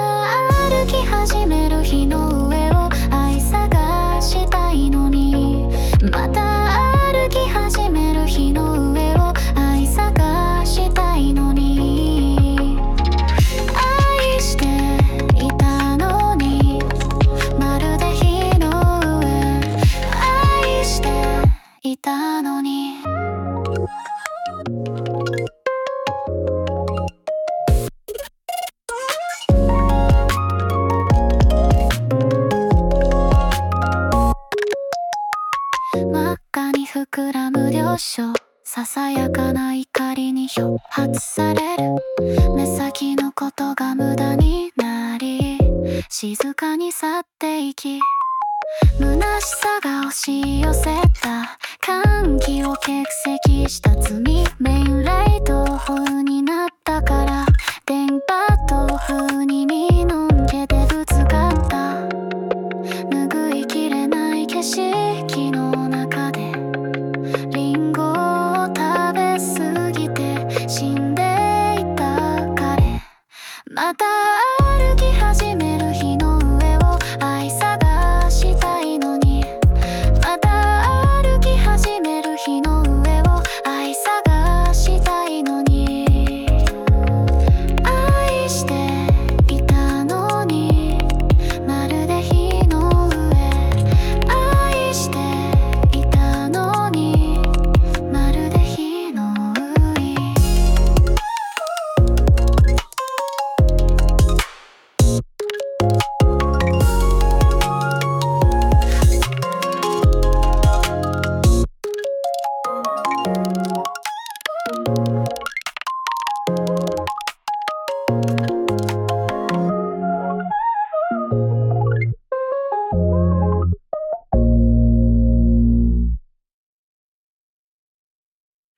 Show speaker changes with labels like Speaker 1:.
Speaker 1: 歩き始める日の上を愛探したいのに、また歩き始める日の上を愛探したいのに、愛していたのに、まるで日の上、愛していたのに。真っ赤に膨らむ両所、ささやかな怒りに触発される。目先のことが無駄になり、静かに去っていき、虚しさが押し寄せた歓喜を欠席した罪。メインライトオフになったから電波と風に見